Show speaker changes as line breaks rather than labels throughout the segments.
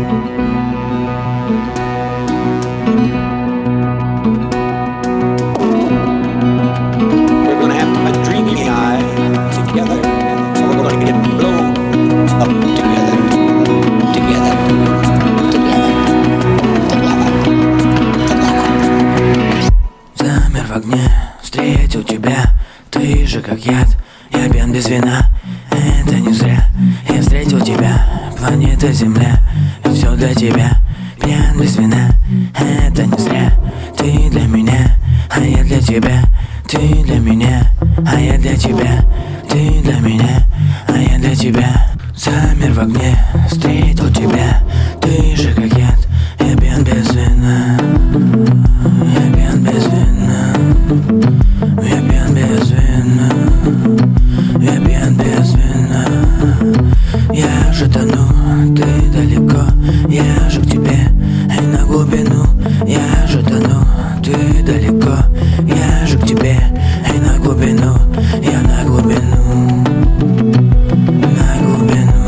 В огне встретил тебя, ты же как яд, я пьян без вина. Это не зря, я встретил тебя, планета Земля, все для тебя, пьян без вина. Это не зря, ты для меня, а я для тебя, ты для меня, а я для тебя, ты для меня, а я для тебя. Замер в огне, встретил тебя, ты же как яд, я пьян без вина. Я пьян без вина. Я пьян без вина. Я пьян без вина. Я же тону, ты далеко, я же к тебе и на глубину. Я же тону, ты далеко, я же к тебе и на глубину. Я на глубину. На глубину.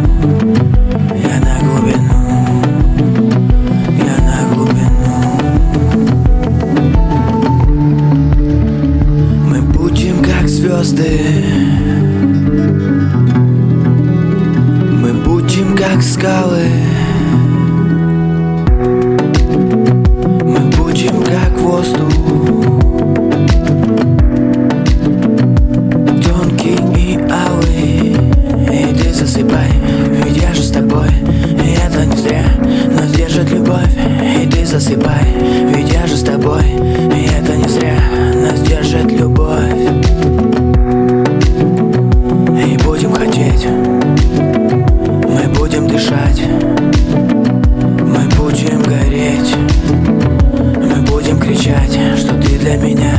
Я на глубину. Я на глубину. Мы будем как звезды, мы будем как скалы, мы будем как воздух, тонкий и алый. И ты засыпай, ведь я же с тобой, и это не зря, нас держит любовь. И ты засыпай, ведь я же с тобой, и это не зря, нас держит любовь. И будем хотеть, мы будем дышать, мы будем гореть, мы будем кричать, что ты для меня,